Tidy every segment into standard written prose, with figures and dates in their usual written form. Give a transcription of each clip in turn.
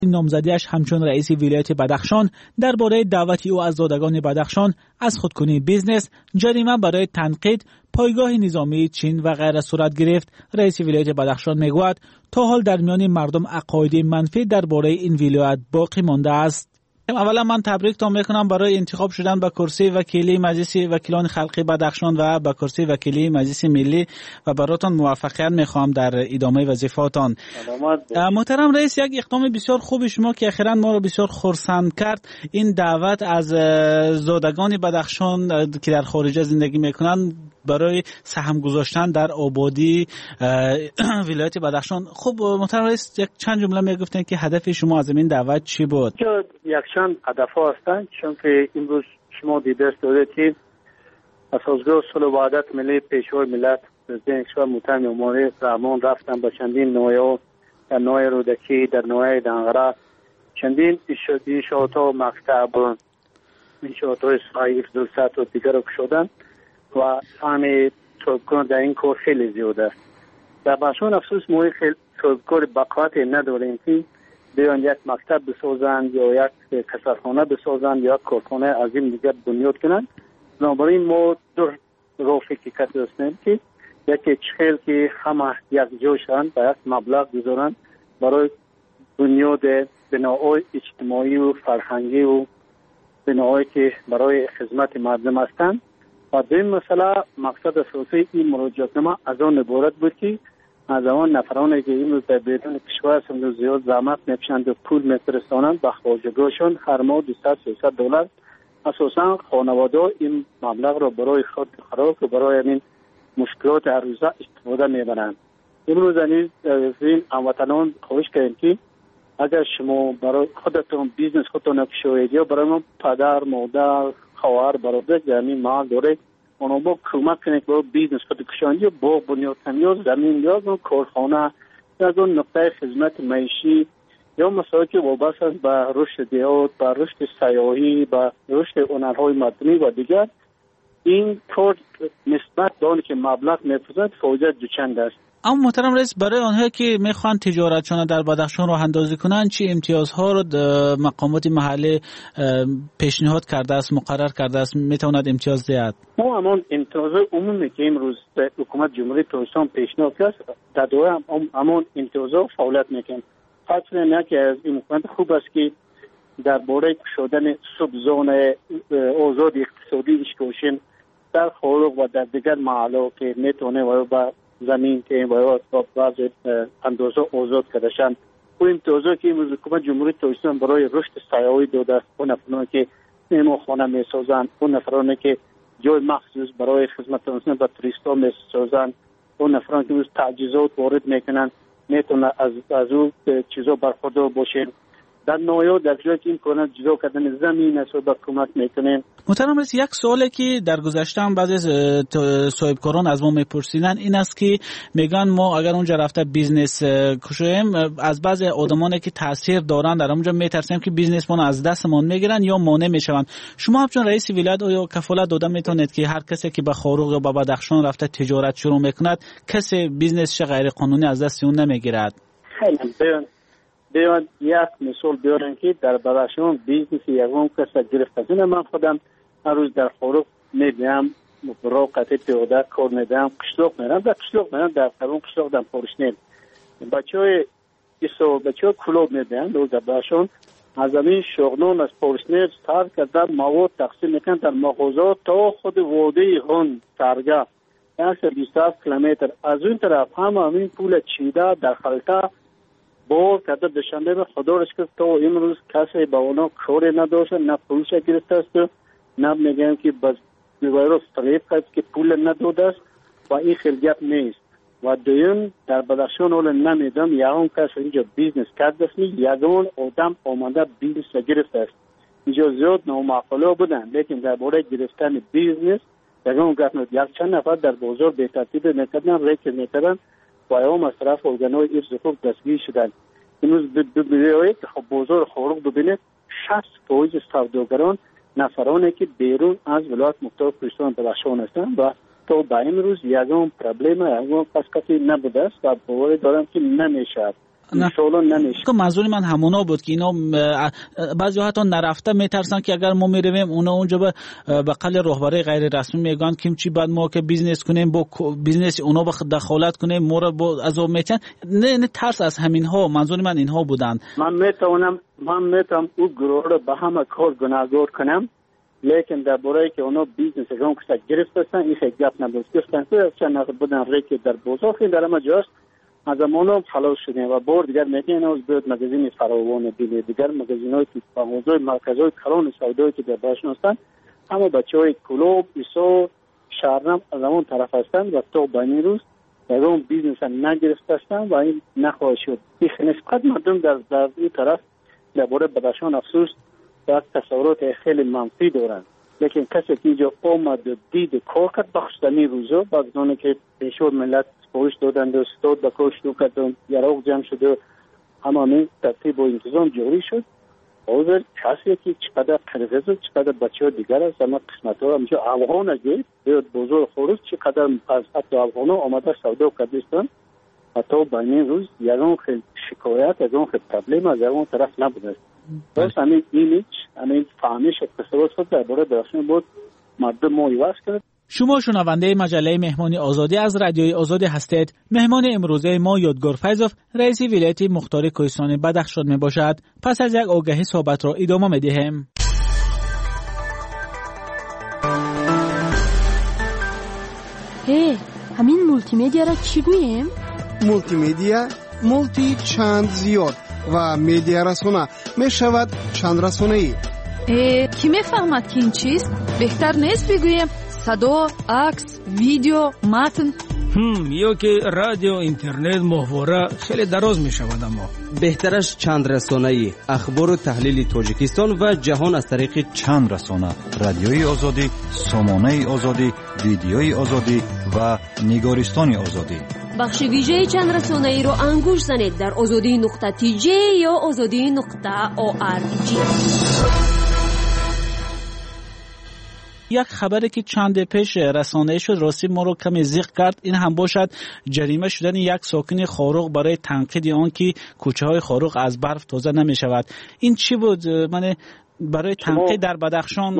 نامزدیش همچون رئیس ولایت بدخشان درباره دعوت او از زادگان بدخشان از خودکنی بیزنس جریمه برای تنقید پایگاه نظامی چین و غیره صورت گرفت. رئیس ولایت بدخشان میگوید تا حال در میان مردم عقاید منفی درباره این ولایت باقی مانده است. اولا من تبریکتان میکنم برای انتخاب شدن به کرسی وکیلی مجلس وکیلان خلقی بدخشان و به کرسی وکیلی مجلس ملی و براتون موفقیت میخوام در ادامه وظیفه‌تان. محترم رئیس، یک اقدام بسیار خوب شما که اخیراً ما رو بسیار خرسند کرد، این دعوت از زادگان بدخشان که در خارج زندگی میکنن برای سهم گذاشتن در آبادی ولایت بدخشان. خب محترم رئیس، یک چند جمله میگفتن که هدف شما از این دعوت چی بود؟ یکشان هدف‌ها هستند، چون که امروز شما دیده دارید که اساسگاه صلح و وحدت ملی پیشوای ملت پرزیدنت کشور محترم امامی رحمان رفتن به چندین نوعه، در نوعه رودکی، در نوعه دنغره، چندین انشاءات‌ها مکتب، انشاءات‌های صحیح دلست و دیگر رو شدن و همه توبکان در این کار خیلی زیاده است. در بدخشان افسوس ما خیلی توبکار بقایت نداریم که بیان یک مکتب بسازند یا یک کسرخانه بسازند یا یک کارخانه عظیم دیگر بنیاد کنند. بنابراین ما دو راه فکر کرده هستیم که یکی چخیل که همه یک جا شوند و یک مبلغ بذارند برای بنیاد بناهای اجتماعی و فرهنگی و بناهایی که برای خدمت مردم هستند. و دویم مسئله مقصد اساسی این مراجعتنامه از آن عبارت بود که از آن نفرانی که این روز در بیرون کشور هستند زیاد زحمت میکشند و پول میفرستانند به خواجگاهشان هر ماه $200-300 اساسا خانواده این مبلغ را برای خود خوراک و برای این مشکلات هر روزه استفاده میبرند. امروز از این هموطنان خواهش کردیم که اگر شما برای خودتون بیزنس خودتون بشوید یا برای ما پدر مادر خواهر برادر جمعی محل داره اونا با کمک کنید با بیزنس خود کشاندی یا با بنیاد یا زمین یا کارخانه یا اون نقطه خدمت معیشی یا مسائلی که وابسته است به رشد دیهات، به رشد سیاحی، به رشد هنرهای مدنی و دیگر، این کار نسبت به آنی که مبلغ می‌فرستند فایده دوچند است. اما محترم رئیس، برای آنها که میخوان تجارتشان در بدخشان راه اندازی کنند چی امتیازها رو مقامات محلی پیشنهاد کرده است، مقرر کرده است، میتواند امتیاز دهد؟ ما همان امتیاز عمومی که امروز حکومت جمهوری ترکستان پیشنهاد کرد در دوره همان امتیازها فعالیت میکنند. فصل نه که از این حکومت خوب است که درباره شدن سبزون آزاد اقتصادی اشکوشن در خارق و در دیگر محلات که میتونه و با زمین که باید با بعض اندازه آزاد کردشن و امتیازها که امروز حکومت جمهوری ترکستان برای رشد سیاحی داده است، اون افرانی که مهمانخانه میسازند، اون افرانی که جای مخصوص برای خدمت رساندن به توریستا میسازند، اون افرانی که تجهیزات وارد میکنن میتونه از اون چیزا برخوردار باشین. در نوعی در جایی که این کنه جدا کردن زمین است و کمک میکنه. محترم رئیس، یک سوالی که در گذشته هم بعضی صاحبکاران از ما میپرسیدن این است که میگن ما اگر اونجا رفته بیزنس کشیم از بعضی آدمانی که تاثیر دارن در اونجا میترسیم که بیزنس ما از دستمون میگیرن یا مانع میشون. شما همچون رئیس ولایت یا کفالت داده میتونید که هر کسی که به خاروق یا به بدخشان رفته تجارت شروع میکند کسی بیزنسش غیر قانونی از دست اون نمیگیرد؟ خیلی بیان یک مثال بیارن که در بدخشان بیزنس یکم کس گرفته. من خودم هر روز در خاروق میدم برای قطع پیاده کار میدم، قشلاق میرم در قشلاق میرم در قرون قشلاق در پارشنیل بچه های کلوب میدم روز در بدخشان از همین شغلون از پارشنیل سر کردن مواد تقسیم میکن در مغازات تا خود وادی هون سرگاه 127 کیلومتر از اون طرف همین پول چیده در خلطه بار کرده دشنبه به خدا رش کرد تا امروز کسی با اونا کاری نداشته، نه پولش گرفته است نه میگن که بس بیوایروس طریق است که پول نداده است و این خیلی گپ نیست. و دویم در بدخشان اول نمیدم یکم کس اینجا بیزنس کرده است، یکم آدم آمده بیزنس گرفته است. اینجا زیاد نامعقوله بودن لیکن در باره گرفتن بیزنس یکم گپ نیست. یک چند نفر در بازار به ترتیب میکردن ریک میکردن و ایام از طرف ارگانهای حفظ حقوق دستگیر شدن. امروز ببینید که خب بازار خاروق ببینید 60% سوداگران نفرانی که بیرون از ولایت مختار کوهستان بدخشان هستند و تا به امروز یکم پرابلم یکم قسقتی نبوده است و باور دارم که نمیشه. سوال نمیشه. که منظور من همونا بود که اینا بعضی حتی نرفته میترسن که اگر ما میرویم اونا اونجا به قل رهبری غیر رسمی میگن که چی بعد ما که بیزنس کنیم با بیزنس اونا به دخالت کنیم ما رو از اون میتن نه ترس از همین ها. منظور من اینها بودن. من میتونم او گروه رو به همه کار گناهگار کنم، لیکن در باره که اونا بیزنس اون کسا گرفتن این خیلی گپ نبود گفتن که چند بودن ریکی در بازار خیلی در همه جاست از امانو خلاص شدیم و بار دیگر میگن از بیاد مگزین فراوان دیگر مگزین های که حوزه مرکزهای کلان سودایی که در باشون هستن همه بچه های کلوب ایسو شهرنم از اون طرف هستن و تا بانی روز در اون بیزنس نگرفته هستن و این نخواهد شد. این نسبت مردم در این طرف در باره بدخشان افسوس در تصورات خیلی منفی دارن، لیکن کسی که اینجا آمد دید کار کرد بخشتنی روزا بعد از اونه که پیشور ملت سپوش دادند و ستاد به کار شروع کرد و یراق جمع شد و همه ترتیب و انتظام جوری شد. حاضر کسی که چقدر قرغز و چقدر بچه ها دیگر است اما قسمت ها همچه افغان اگه بیاد بزرگ خورست چقدر از حتی افغان ها آمده سودا و کردستان حتی با این روز یکان خیلی شکایت یکان خیلی پرابلم از یکان طرف نبوده. بس همین ایمیج همین فهمیش اتصالات خود در باره درخشان بود مردم ما ایواز کرد. شما شنونده مجله مهمانی آزادی از رادیوی آزادی هستید. مهمان امروزه ما یادگار فیضوف رئیس ولایت مختار کوهستان بدخشان می باشد. پس از یک آگهی صحبت را ادامه می دهیم. همین مولتی میدیا را چی گوییم؟ مولتی میدیا مولتی چند زیاد و میدیا رسانه می شود چند رسانه ای. کی میفهمد که این چیست؟ بهتر نیست بگوییم صدا، عکس، ویدیو، متن؟ یا که رادیو، اینترنت، محتوا خیلی دراز می شود. اما بهترش چند رسانه‌ای، اخبار و تحلیل تاجیکستان و جهان از طریق چند رسانه: رادیوی آزادی، سامانه آزادی، ویدیوی آزادی و نگارستان آزادی. بخش ویژه چند رسانه‌ای رو انگوش زنید در azadi.tj یا azadi.org. یک خبری که چند پیش رسانه شد راستی ما رو کمی زیق کرد. این هم باشد جریمه شدن یک ساکن خاروق برای تنقید آن که کوچه های خاروق از برف تازه نمی شود. این چی بود؟ من برای تنقید در بدخشان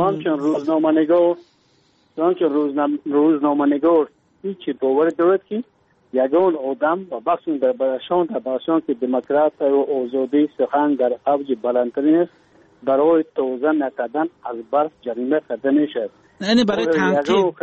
روزنامه‌نگار هیچی باور دارد که یگان آدم و بخشون در بدخشان که دموکرات و آزادی سخن در اوج بلندترین است برای تازه نکردن از برف جریمه کرده میشد. یعنی برای تنقید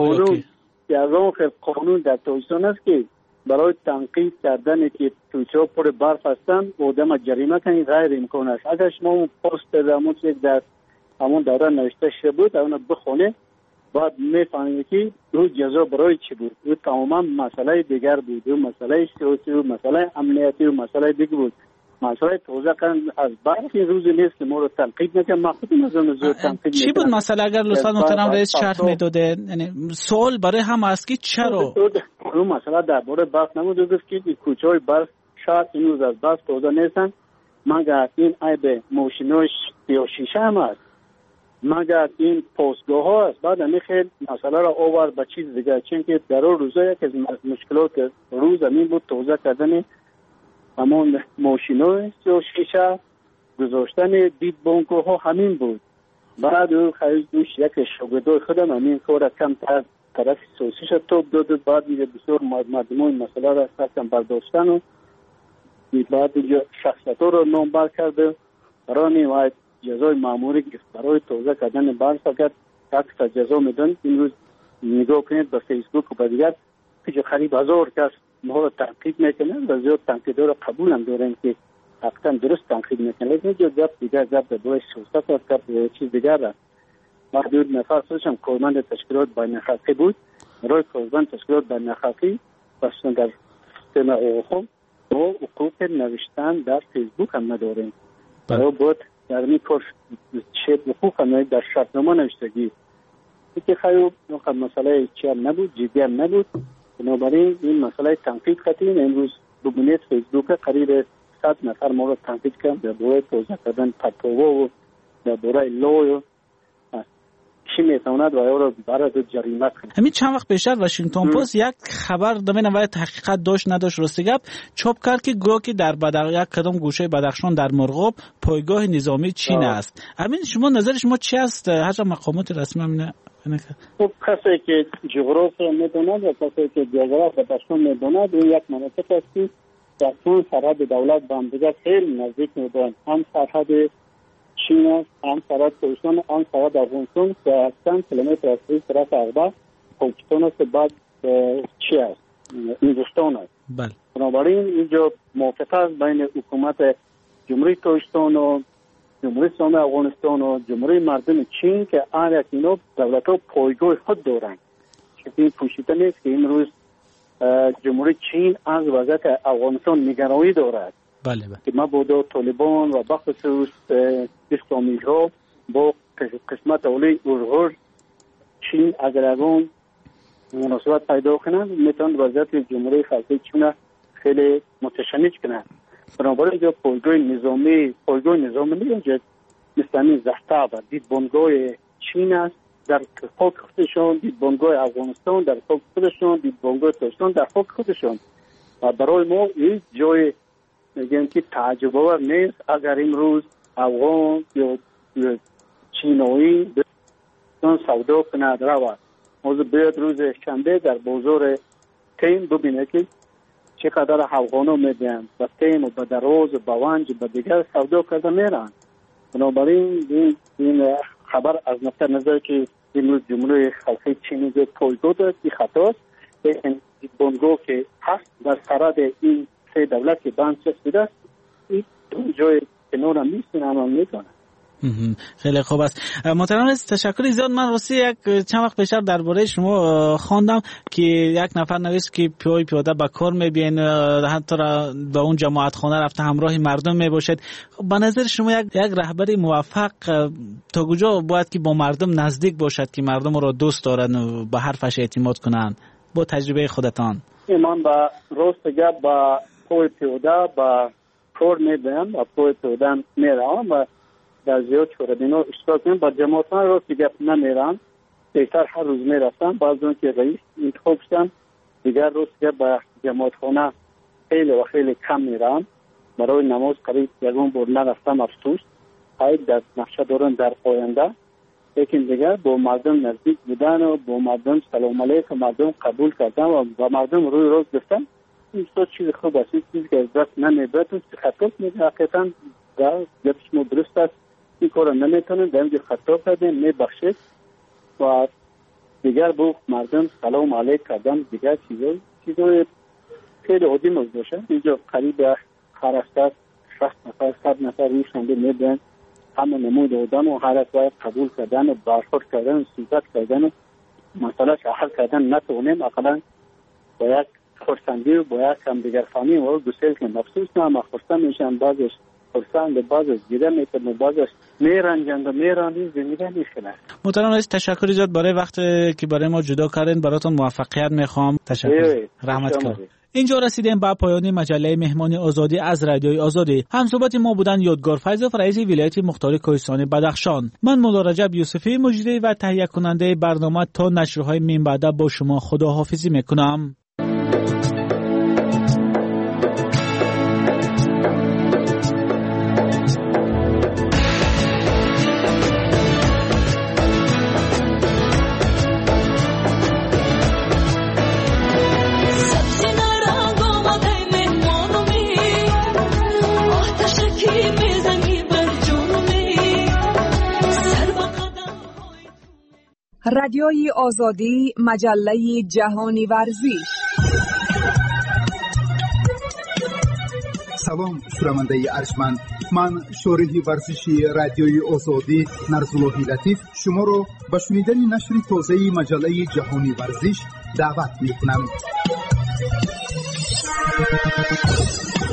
قانون در تویستان است که برای تنقید کردن که تویچه پر برف هستند آدم جریمه کنید غیر امکان است. اگر شما اون پست درمون یک در همون دوره نوشته شده بود اون بخونه بعد میفهمید که او جزا برای چی بود. او تماما مسئله دیگر بود، او مسئله سیاسی و مسئله امنیتی و مسئله دیگر بود. مسئله توضیح کردن از برخی روزی نیست که ما رو تنقید نکنم. ما خودم از اون زود تنقید چی بود مسئله؟ اگر لطفا محترم رئیس شرح میداده. یعنی سوال برای هم است که چرا اون مسئله درباره برف نبود. گفت که کوچه های برف شاید این روز از برف توضیح نیستن مگر این عیب ماشیناش یا شیشه هم است مگر این پستگاه ها است. بعد همین خیلی مسئله را آورد به چیز دیگر چون که در اون روزا یک از مشکلات روز همین بود توضیح کردن همون ماشینای و شیشه گذاشتن دید بانکو ها همین بود. بعد او خیلیش یک شاگردای خودم همین کار کم طرف سوسیش توب داد. بعد میگه بسیار مردمای مسئله را سرکم برداشتن و بعد شخصیت رو نامبر کرده برای باید جزای معمولی گفت برای توضیح کردن برف فقط تکس جزا میدن. این روز نگاه کنید به فیسبوک و به دیگر که خریب هزار کس ما رو تنقید میکنن و زیاد تنقیدها رو قبول هم دارن که حقیقتا درست تنقید میکنن، لیکن جو گپ دیگر گپ در برای سیاست و گپ چیز دیگر را محدود نفر خودشم کارمند تشکیلات بین‌الخلقی بود. برای کارمند تشکیلات بین‌الخلقی بسیار در سیستم اوخم و حقوق نوشتن در فیسبوک هم نداریم. برای بود در این کار حقوق هم در شرطنامه نوشتگی که خیلی مسئله چی هم نبود، جدی هم نبود. بنابراین این مسئله تنقید کردیم. امروز ببینید فیسبوک قریب 100 نفر ما رو تنقید کردن در باره توضیح کردن پتوها و در باره لای و چی میتواند و یا را برای جریمه کنه. همین چند وقت پیش واشنگتن پست یک خبر دمنوای تحقیقات داشت نداشت راستی گپ چاپ کرد که گویا که در یک کدام گوشه بدخشان در مرغاب پایگاه نظامی چین است. همین شما نظر شما چی است؟ هر مقامات رسمی همین خب کسی که جغرافیا میدوند و کسی که جغرافیا بدخشان میدوند این یک مناطق است که در چون سرحد دولت با هم دیگر خیلی نزدیک میدوند. هم سرحد چین است، هم سرحد کوهستان، هم سرحد افغانستان که چند کیلومتر از طرف عقبه پاکستان است، بعد چی است؟ هندوستان است. بله. بنابراین اینجا موافقت است بین حکومت جمهوری کوهستان و جمهوری اسلامی افغانستان و جمهوری مردم چین که آن اینا دولت‌ها پایگاه خود دارند. که این پوشیده نیست که این روز جمهوری چین از وضعیت افغانستان نگرانی دارد. بله بله. که مبادا طالبان و بخصوص اسلامی ها با قسمت اولی اورغور چین اگر اون مناسبت پیدا کنند میتوان وضعیت جمهوری خلقی چین خیلی متشنج کنند. بنابراین اینجا پایگاه نظامی اینجا مثل زهتا و دیدبانگاه چین است در خاک خودشان، دیدبانگاه افغانستان در خاک خودشان، دیدبانگاه تاجیکستان در خاک خودشان. و برای ما این جای میگن که تعجب آور نیست اگر امروز افغان یا چینایی بسیار سودا کند رود. موضوع بیاد روز شنبه در بازار تیم ببینه که چقدر افغانا میدن و تیم و به دراز و به ونج و به دیگر سودا کرده میرن. بنابراین این خبر از نقطه نظر که امروز جمهوری خلقی چینی به پایگاه داد این خطاست. این بنگاه که هست در سرحد این سه دولت که بند چسبیده است این جای کنار هم نیست عمل میکنه. خیلی خوب است. محترم رئیس تشکر زیاد. من راستی یک چند وقت پیش درباره شما خواندم که یک نفر نوشت که پیاده به کار میبین حتی به اون جماعت خانه رفته همراه مردم میباشد. به نظر شما یک رهبری موفق تا کجا باید که با مردم نزدیک باشد که مردم را دوست دارن و به حرفش اعتماد کنن با تجربه خودتان؟ من با راست گپ با پای پیاده با کار میبینم و پای پیاده میرم و در زیاد شوردینا اشتراک کنم. با جماعتان را که گپ نمیرم بهتر هر روز میرفتم. بعض اون که رئیس انتخاب شدم دیگر روز که با جماعت خانه خیلی و خیلی کم میرم. برای نماز قریب یکون بار نرفتم افسوس. باید در نقشه دارن در آینده لیکن دیگر با مردم نزدیک بودن و با مردم سلام علیکم مردم قبول کردن و با مردم روی روز گفتن این چیز خوب است. چیزی که از دست نمیبرد و خطا میده حقیقتا در گپ شما درست است. این کار نمیتونن در اینجا خطا کردن میبخشید و دیگر با مردم سلام علیک کردن دیگر چیزای خیلی عادی موضوع اینجا قریب هر هفته 60 نفر 100 نفر روی شنبه میدن همه نمود آدم و هر باید قبول کردن و برخورد کردن و صحبت کردن و مسئله حل کردن نتونیم اقلا با یک خرسندی و با یک هم دیگر فهمی و گسیل که مفسوس نه اما خرسند میشن بعضش خرسند بعضش گیره میکنه بعضش میرنجند و میرانی زندگی میکنه. محترم رئیس تشکر زیاد برای وقت که برای ما جدا کردین. براتون موفقیت میخوام. تشکر. رحمت کنم. اینجا رسیدیم به پایان مجله مهمان آزادی از رادیوی آزادی. همصحبت ما بودن یادگار فیضوف رئیس ولایت مختار کوهستان بدخشان. من مولا رجب یوسفی مجری و تهیه کننده برنامه تا نشرهای من بعد با شما خداحافظی میکنم. رادیوی آزادی مجله جهانی ورزش. سلام شنونده ارجمند، من شارح ورزشی رادیوی آزادی نرزالله لطیف شما را به شنیدن نشر تازه مجله جهانی ورزش دعوت می‌کنم.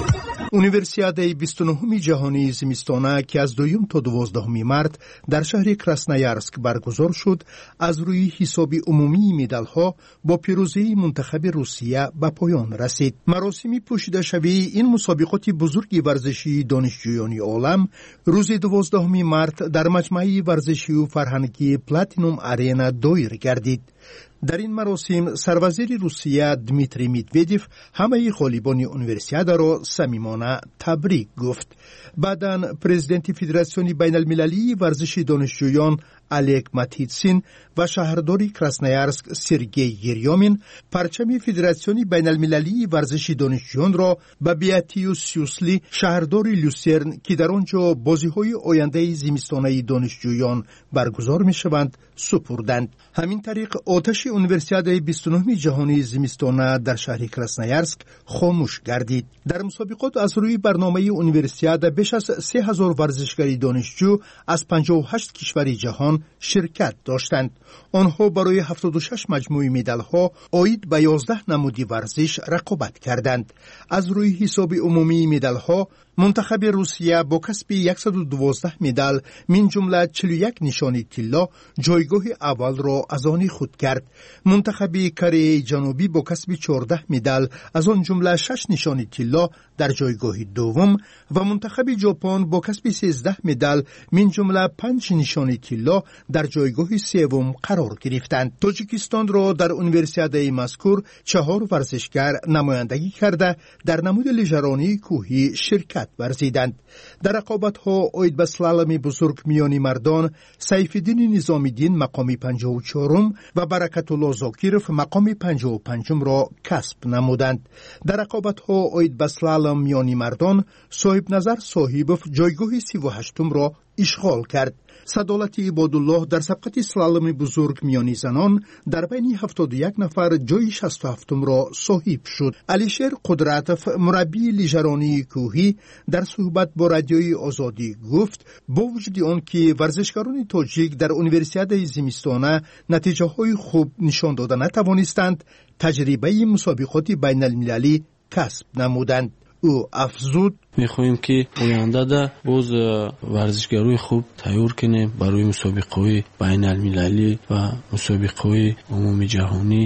универсиадаи 29 ҷаҳонии зимистона ки аз 2 то 12 март дар шаҳри Красноярск баргузор шуд, аз рӯи ҳисоби умумии медалҳо бо пирӯзии мунтахаби Русия ба поён расид. маросими пӯшидашавии ин мусобиқоти бузурги варзишии донишҷӯёни олам рӯзи 12 март дар маҷмаи варзишию фарҳангии Platinum Arena доир гардид. дар ин маросим сарвазири Русия Дмитрий Медведев ҳамаи ғолибони универсиадаро самимона табрик гуфт. баъдан президенти Федератсиони байналмилалии варзиши донишҷӯён Олег Матитсин ва шаҳрдори Красноярск Сергей Ерёмин парчами Федератсиони байналмилалии варзиши донишҷӯёнро ба Беатиус Сюсли, шаҳрдори Люсерн, ки дар он ҷо бозиҳои ояндаи зимистонаи донишҷӯён баргузор мешаванд, супурданд. ҳамин тариқ оташи универсиадаи 29 ҷаҳонии зимистона дар шаҳри Красноярск хомӯш гардид. дар мусобиқот аз рӯи барномаи универсиада беш аз 3000 варзишгари донишҷӯ аз 58 кишвари ҷаҳон ширкат доштанд. онҳо барои 76 маҷмӯи медалҳо оид ба 11 намуди варзиш рақобат карданд. аз рӯи ҳисоби умумии медалҳо мунтахаби Русия бо касби 112 медал мин ҷумла 41 нишони тилло ҷойгоҳи аввалро аз они худ кард. мунтахаби Кореяи Ҷанубӣ бо касби 14 медал аз он ҷумла 6 нишони тилло дар ҷойгоҳи дуввум ва мунтахаби Ҷопон бо касби 13 медал мин ҷумла 5 нишони тилло дар ҷойгоҳи севум қарор гирифтанд. Тоҷикистонро дар универсиадаи мазкур 4 варзишгар намояндагӣ карда дар намуди лижаронии кӯҳӣ ширкат варзиданд. дар рақобатҳо оид ба слаломи бузург миёни мардон Сайфиддини Низомиддин мақоми 54-ум ва Баракатулло Зокиров мақоми 55-умро касб намуданд. дар рақобатҳо оид ба слалом миёни мардон Соҳибназар Соҳибов ҷойгоҳи 38-умро ишғол кард. Садолати Ибодуллоҳ дар сабқати слаломи бузург миёни занон дар байни 71 нафар ҷои 67-умро соҳиб шуд. Алишер Қудратов, мураббии лижаронии кӯҳӣ, дар суҳбат бо Радиои Озодӣ гуфт, бо вуҷуди он ки варзишгарони тоҷик дар универсиадаи зимистона натиҷаҳои хуб нишон дода натавонистанд, таҷрибаи мусобиқоти байналмилалӣ касб намуданд. ӯ афзуд: мехоҳем ки ояндада боз варзишгарои хуб тайёр кунем барои мусобиқаҳои байналмилалӣ ва мусобиқаҳои умумиҷаҳонӣ.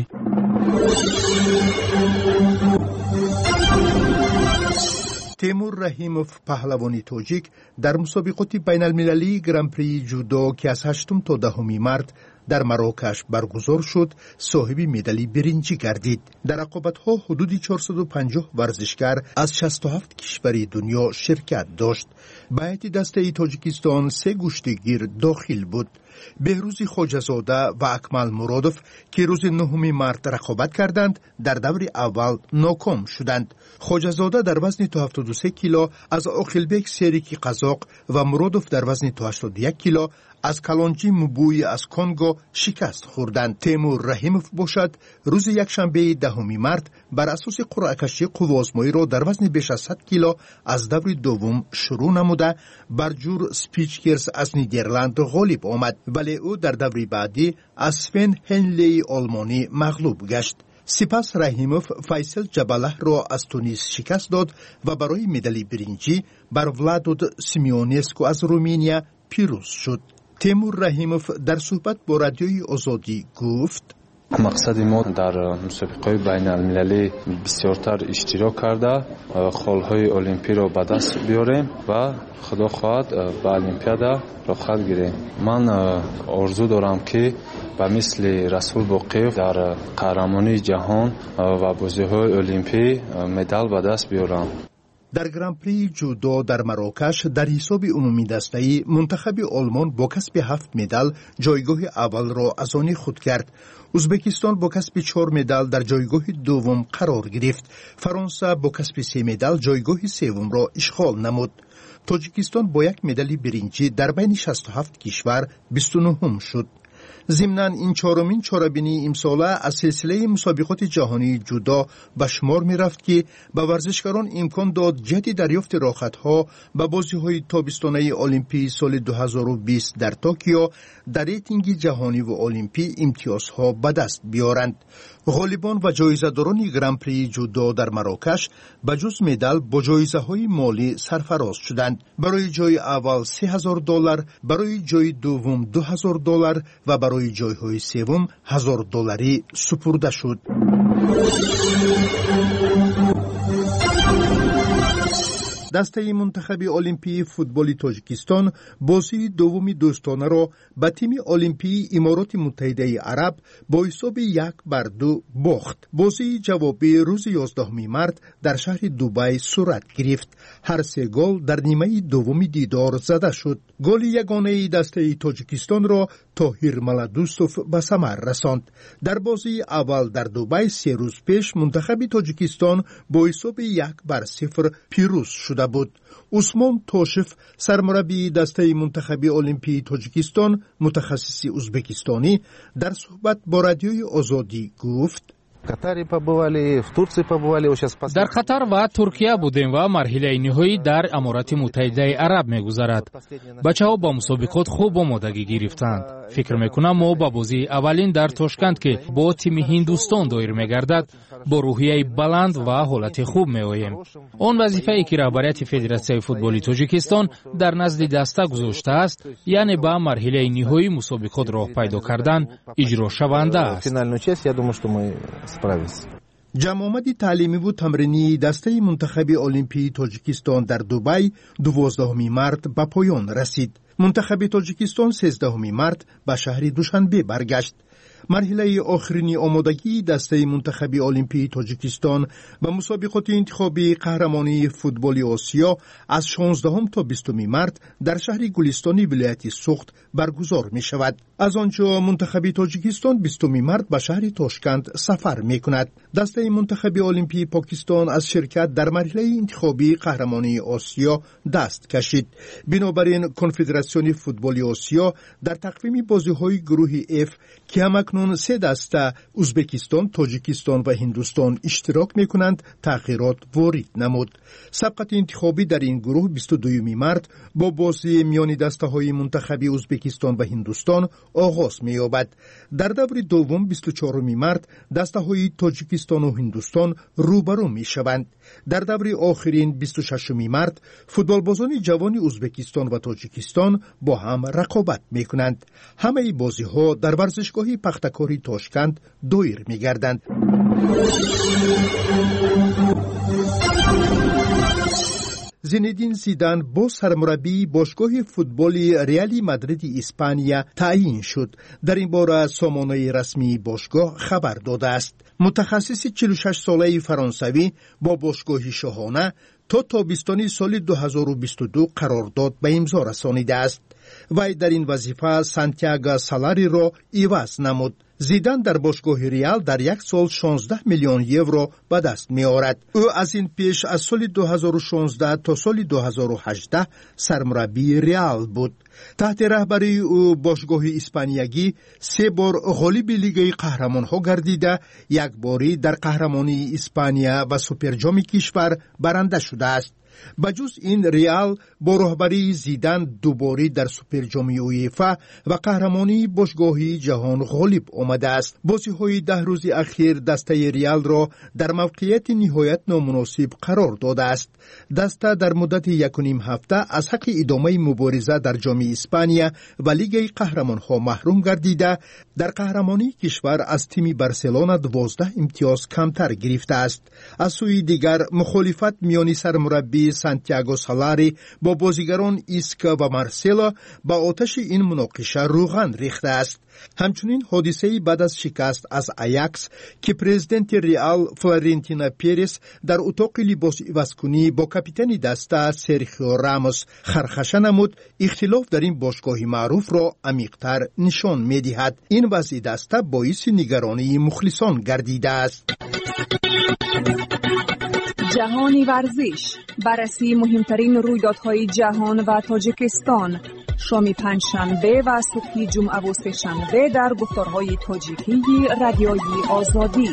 Темур Раҳимов, паҳлавони тоҷик, дар мусобиқоти байналмилалии гран-прии ҷудо ки аз 8 то 10 март дар Марокаш баргузор шуд, соҳиби медали биринҷӣ гардид. дар рақобатҳо ҳудуди 450 варзишгар аз 67 кишвари дунё ширкат дошт. ба ҳайати дастаи Тоҷикистон 3 гӯштигир дохил буд. беҳрӯзи Хоҷазода ва Акмал Муродов, ки рӯзи 9 март рақобат карданд, дар даври аввал ноком шуданд. Хоҷазода дар вазни то 73 кило аз Оқилбек Серики Қазоқ ва Муродов дар вазни то 81 кило аз Калонҷи Мубуи аз Конго шикаст хӯрданд. Темур Раҳимов бошад, рӯзи якшанбеи 10 март бар асоси қуръакашии қуввозмоиро дар вазни беш аз 100 кило аз даври дуввум шурӯъ намуда, Барҷур Спичкерс аз Нидерланд ғолиб омад, вале ӯ дар даври баъдӣ аз Свен Хенлеи олмонӣ мағлуб гашт. сипас Раҳимов Файсел Ҷабалаҳро аз Тунис шикаст дод ва барои медали биринҷӣ бар Владуд Симеонеску аз Руминия пирӯз шуд. Темур Раҳимов дар суҳбат бо Радиои Озодӣ гуфт: мақсади мо дар мусобиқаҳои байналмилалӣ бисёртар иштирок карда холҳои олимпиро ба даст биёрем ва худо хоҳад ба олимпиада рохат гирем. ман орзу дорам ки ба мисли Расул Боқиев дар қаҳрамонии ҷаҳон ва бозиҳои олимпӣ медал ба даст биёрам. дар гран-прии ҷудо дар Марокаш дар ҳисоби умумӣ дастаӣ мунтахаби Олмон бо касби 7 медал ҷойгоҳи аввалро аз они худ кард. Узбекистон бо касби 4 медал дар ҷойгоҳи дуввум қарор гирифт. Фаронса бо касби 3 медал ҷойгоҳи севумро ишғол намуд. Тоҷикистон бо 1 медали биринҷӣ дар байни 67 кишвар 29-ум шуд. зимнан ин чорумин чорабинии имсола аз силсилаи мусобиқоти ҷаҳонии ҷудо ба шумор мерафт, ки ба варзишгарон имкон дод ҷиҳати дарёфти рохатҳо ба бозиҳои тобистонаи олимпии соли 2020 дар Токио дар рейтинги ҷаҳониву олимпӣ имтиёзҳо ба даст биёранд. غالیبان و جایزه‌داران گرانپری جودو در مراکش به جز مدال با جایزه‌های مالی سرفراز شدند. برای جای اول $3000، برای جای دوم $2000 و برای جای‌های سوم $1000 سپرده شد. دسته منتخب المپی فوتبال تاجیکستان بازی دومی دوستانه را به تیم المپی امارات متحده عرب با حساب 1-2 باخت. بازی جوابی روز 11 مارس در شهر دبی صورت گرفت. هر سه گل در نیمه دوم دیدار زده شد. گل یگانه دسته تاجیکستان را طاهر ملادوستوف به ثمر رساند. در بازی اول در دبی 3 روز پیش منتخب تاجیکستان با حساب 1-0 پیروز شده بود. عثمان توشف سرمربی دسته منتخب المپی تاجیکستان متخصص ازبکستانی در صحبت با رادیوی آزادی گفت: در قطر و ترکیه بودیم و مرحله نهایی در امارات متحده عرب می‌گذرد. بچه‌ها با مسابقات خوب آمادگی گرفتند. فکر می‌کنم ما با بازی اولین در تاشکند که با تیم هندوستان دایر می‌گردد با روحیه بلند و حالت خوب می‌آییم. آن وظیفه‌ای که رهبریت فدراسیون فوتبال تاجیکستان در نزد دسته گذاشته است، یعنی با مرحله نهایی مسابقات راه پیدا کردن اجرا شونده است. جمع آمد تعلیمی و تمرینی دسته منتخب المپی تاجیکستان در دبی 12 مارس به پایان رسید. منتخب تاجیکستان 13 مارس به شهر دوشنبه برگشت. مرحله آخرین آمادگی دسته منتخب المپی تاجیکستان به مسابقات انتخابی قهرمانی فوتبال آسیا از 16 تا 20 مارس در شهر گلستانی ولایت سوخت برگزار می شود. از آنجا منتخب تاجیکستان 20 مارس به شهر تاشکند سفر می کند. دسته منتخب المپی پاکستان از شرکت در مرحله انتخابی قهرمانی آسیا دست کشید. بنابراین کنفدراسیون فوتبال آسیا در تقویم بازی‌های گروه F که همکنون 3 دسته ازبکستان، تاجیکستان و هندوستان اشتراک می‌کنند تغییرات وارد نمود. سبقت انتخابی در این گروه 22 مارس با بازی میان دسته‌های منتخب ازبکستان و هندوستان آغاز می‌یابد. در دور دوم 24 مارس دسته‌های تاجیکستان و هندوستان روبرو می‌شوند. در دور آخرین 26 مارس فوتبالبازان جوان ازبکستان و تاجیکستان با هم رقابت می‌کنند. همه بازی‌ها در ورزشگاه پختکاری تاشکند دایر می‌گردند. زینedین زیدان با سرمربی باشگاه فوتبال ریال مادرید اسپانیا تعیین شد. در این باره سامانه رسمی باشگاه خبر داده است. متخصص 46 ساله فرانسوی با باشگاه شاهانه تا تابستان سال 2022 قرارداد به امضا رسانیده است. وی در این وظیفه سانتیاگو سالاری را عوض نمود. زیدان در باشگاه ریال در یک سال 16 میلیون یورو به دست می آورد. او از این پیش از سال 2016 تا سال 2018 سرمربی ریال بود. تحت رهبری او باشگاه اسپانیایی 3 بار غالب لیگ قهرمان‌ها گردیده، 1 باری در قهرمانی اسپانیا و سوپرجام کشور برنده شده است. بجز این ریال با رهبری زیدان 2 باری در سوپرجام اویفا و قهرمانی باشگاهی جهان غالب آمده است. بازی‌های 10 روز اخیر دسته ریال را در موقعیت نهایت نامناسب قرار داده است. دسته در مدت 1.5 هفته از حق ادامه مبارزه در جام اسپانیا و لیگ قهرمان‌ها محروم گردیده، در قهرمانی کشور از تیم بارسلونا 12 امتیاز کمتر گرفته است. از سوی دیگر مخالفت میان سرمربی سانتیاگو سالاری با بازیگران ایسکا و مارسلو با آتش این مناقشه روغن ریخته است. همچنین حادثه بعد از شکست از آیاکس که پرزیدنت ریال فلورنتینو پرز در اتاق لباس عوض‌کنی با کاپیتان دسته سرخیو راموس خرخشه نمود، اختلاف در این باشگاه معروف را عمیق‌تر نشان می‌دهد. این وضع دسته باعث نگرانی مخلصان گردیده است. جهانی ورزش، بررسی مهمترین رویدادهای جهان و تاجیکستان، شام پنجشنبه و صبح جمعه و سه‌شنبه در گفتارهای تاجیکی رادیوی آزادی.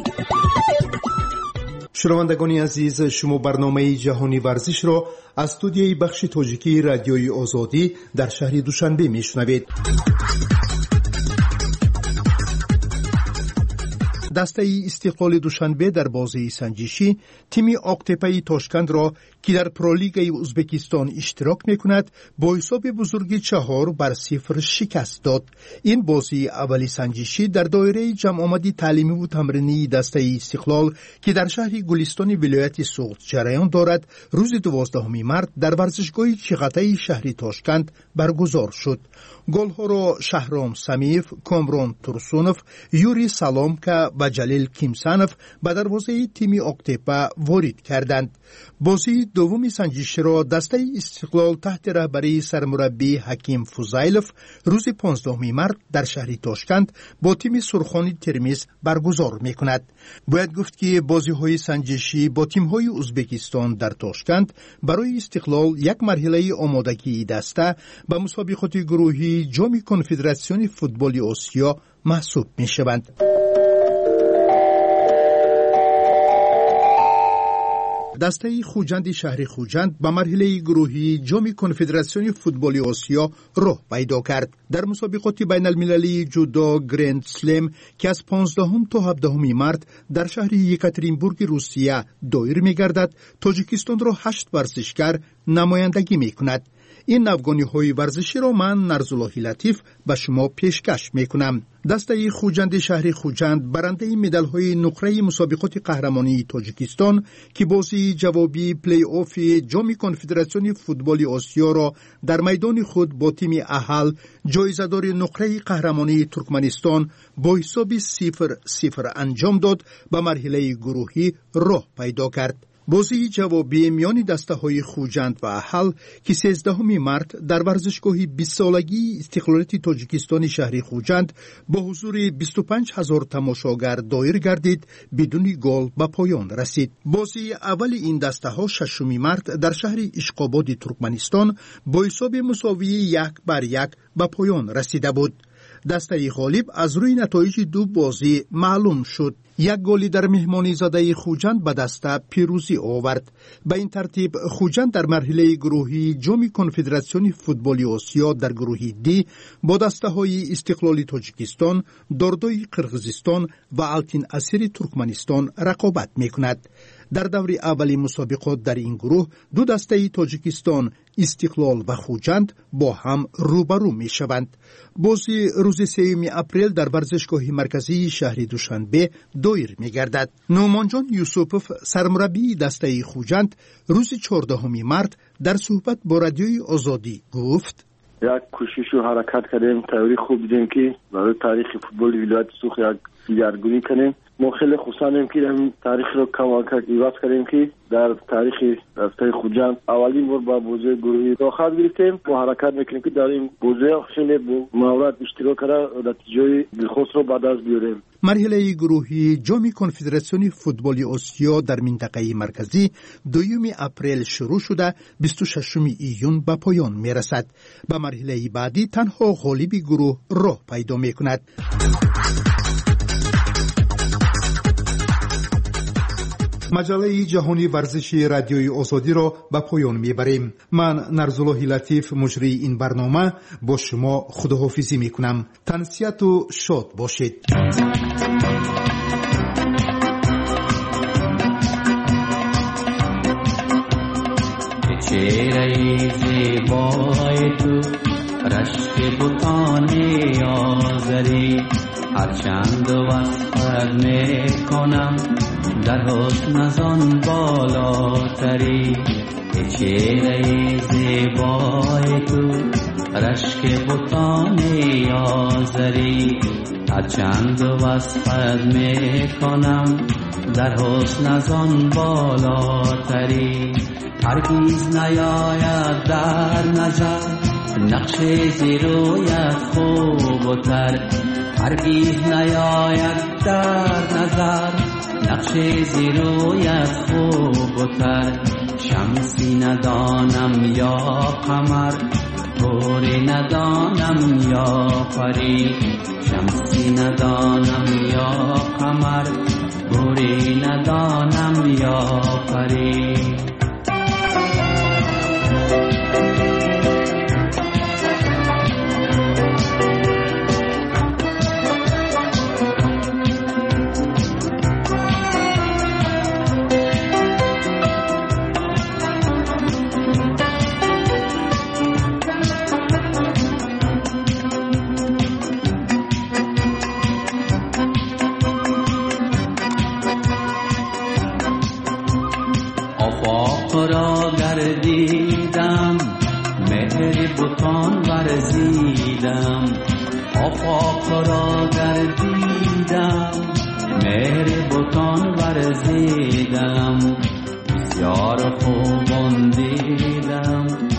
شنوندگان عزیز، شما برنامه جهانی ورزش را از استودیوی بخش تاجیکی رادیوی آزادی در شهر دوشنبه میشنوید. دسته استقلال دوشنبه در بازی سنجشی تیم آقتپه تاشکند را که در پرولیگ ازبکستان اشتراک میکند با حساب بزرگی 4-0 شکست داد. این بازی اولی سنجشی در دایره جمع آمدی تعلیمی و تمرینی دسته استقلال که در شهر گلستان ولایت سوغد جریان دارد روز 12 مارس در ورزشگاه چغته شهر تاشکند برگزار شد. گل‌ها را شهرام سمیف، کامران ترسونف، یوری سلامکا و جلیل کیمسانف به دروازه تیم آقتپه وارد کردند. بازی دومی سنجشی را دسته استقلال تحت رهبری سرمربی حکیم فوزایلف روز 15 مارس در شهر تاشکند با تیم سرخانی ترمیز برگزار می‌کند. باید گفت که بازی‌های سنجشی با تیم‌های ازبکستان در تاشکند برای استقلال یک مرحله آمادگی دسته به مسابقات گروهی جام کنفدراسیون فوتبال آسیا محسوب می‌شوند. دسته خوجند شهر خوجند به مرحله گروهی جام کنفدراسیون فوتبال آسیا راه پیدا کرد. در مسابقات بین المللی جودو گرند سلم که از 15 تا 17 مارس در شهر یکاترینبورگ روسیه دایر می‌گردد، تاجیکستان را 8 ورزشکار نمایندگی می‌کند. این افغانی ورزشی را من نرزالله لطیف به شما پیشکش میکنم. دسته خوجند شهر خوجند برنده مدال های نقره مسابقات قهرمانی تاجیکستان که بازی جوابی پلی آف جام کنفدراسیون فوتبال آسیا را در میدان خود با تیم اهل جایزه‌دار نقره قهرمانی ترکمنستان با حساب 0-0 انجام داد و مرحله گروهی راه پیدا کرد. بازی جوابی میان دسته های خوجند و اهل که 13 مارس در ورزشگاه 20 سالگی استقلالیت تاجیکستان شهر خوجند با حضور 25,000 تماشاگر دایر گردید بدون گل به پایان رسید. بازی اول این دسته ها 6 مارس در شهر اشقاباد ترکمنستان با حساب مساوی 1-1 به پایان رسیده بود. دسته غالب از روی نتایج دو بازی معلوم شد. یک گلی در مهمانی زده خوجند به دسته پیروزی آورد. به این ترتیب خوجند در مرحله گروهی جام کنفدراسیون فوتبال آسیا در گروه دی با دسته های استقلالی تاجیکستان، داردای قرغیزستان و التین اسیر ترکمنستان رقابت میکند. در دور اولی مسابقات در این گروه دو دسته تاجیکستان، استقلال و خوجند با هم روبرو می شوند. بازی روز 3 اپریل در ورزشگاه مرکزی شهر دوشنبه دایر می گردد. نومانجان یوسوپوف سرمربی دسته خوجند روز 14 مارس در صحبت با رادیوی آزادی گفت: یک کوشش و حرکت کردیم، تئوری خوب دیدیم که برای تاریخ فوتبال ولایت سوخ یک دیگرگونی کنیم. ما خیلی خوشحالیم که این تاریخ رو ایواز کردیم که در تاریخ دسته خوجند اولین بار با بازی گروهی داخل گرفتیم و حرکت میکنیم که در این بازی خیلی مورد اشتراک کرده نتیجه دلخوش رو به دست بیاریم. مرحله گروهی جام کنفدراسیون فوتبال آسیا در منطقه مرکزی 2 اپریل شروع شده 26 ایون به پایان میرسد. به مرحله بعدی تنها غالب گروه راه پیدا میکند. مجله جهانی ورزشی رادیوی آزادی را به پایان میبریم. من نرزالله لطیف مجری این برنامه با شما خداحافظی میکنم. تنسیت و شاد باشید. چهره زیبای تو رشک بوتان آذری هرچند وصفت میکنم در حسن از آن بالاتری. چهره زیبای تو رشک بوتان آذری هرچند وصفت میکنم در حسن از آن بالاتری. هرگز نیاید در نظر نقش زیرویت خوب و تر. هرگز نیاید در نظر نقش زیرویت خوب و تر. شمسی ندانم یا قمر، گوری ندانم یا پری. شمسی ندانم یا قمر، گوری ندانم یا پری. ورزیدم آفاق را گردیدم مهر بتان ورزیدم بسیار خوبان دیدم